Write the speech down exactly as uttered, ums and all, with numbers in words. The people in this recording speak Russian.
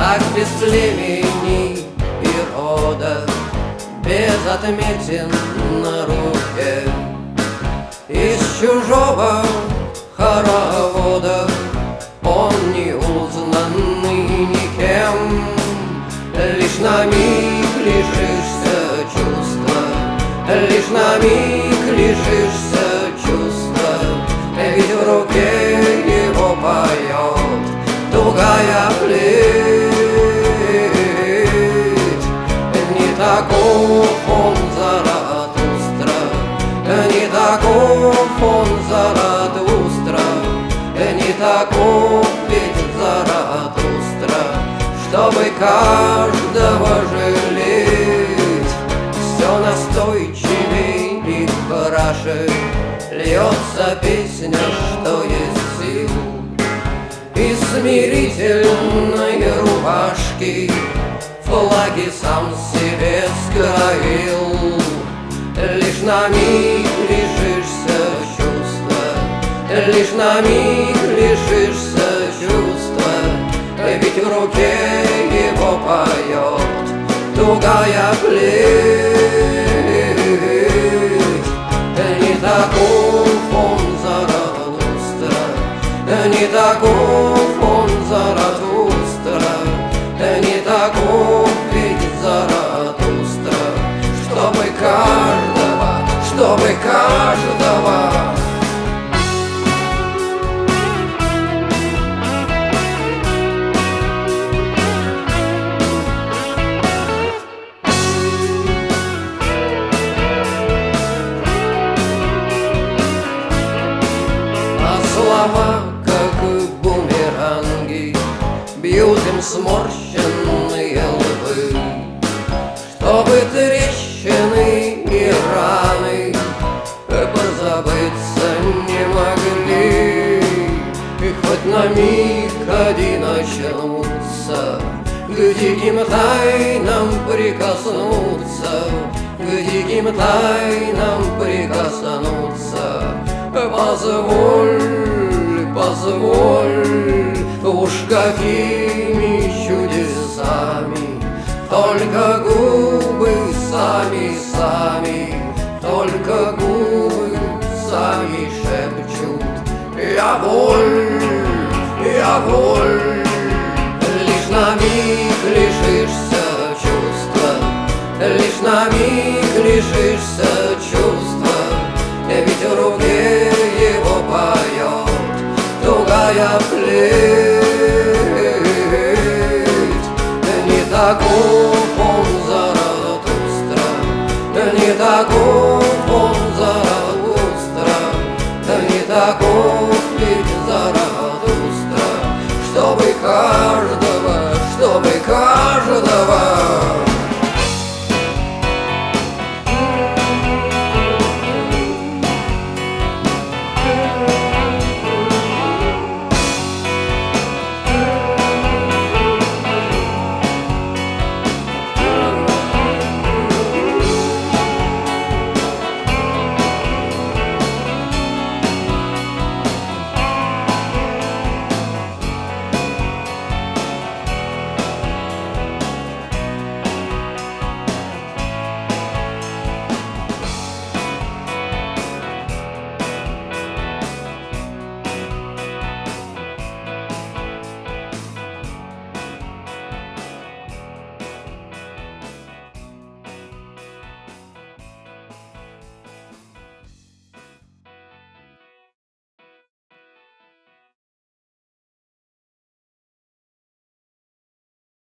как без племени и рода, без отметин на руке. Из чужого хоровода он не узнанный никем. Лишь на миг лишишься чувства, лишь на миг лишишься чувства, ведь в руке его поет тугая плеть. Не таков он Заратустра, не таков он Заратустра, не таков ведь Заратустра, чтобы каждого жалеть. Все настойчивей и краше льется песня, что есть сил. Из смирительной рубашки флаги сам себе скроил. Лишь на миг лишишься чувства, лишь на миг лишишься чувства, ведь в руке его поет тугая плеть. Не таков он Заратустра, не таков он Заратустра, не таков ведь Заратустра, чтобы каждого, чтобы каждого слова, как бумеранги, бьют им сморщенные лбы, чтобы трещины и раны позабыться не могли. И хоть на миг один очнуться, к диким тайнам прикоснуться, к диким тайнам прикоснуться. Позволь, позволь, уж какими чудесами только губы сами, сами, только губы сами шепчут: я воль, я воль. Лишь на миг лишишься чувства, лишь на миг лишишься чувства, ведь в руке его поет тугая плеть. Не такой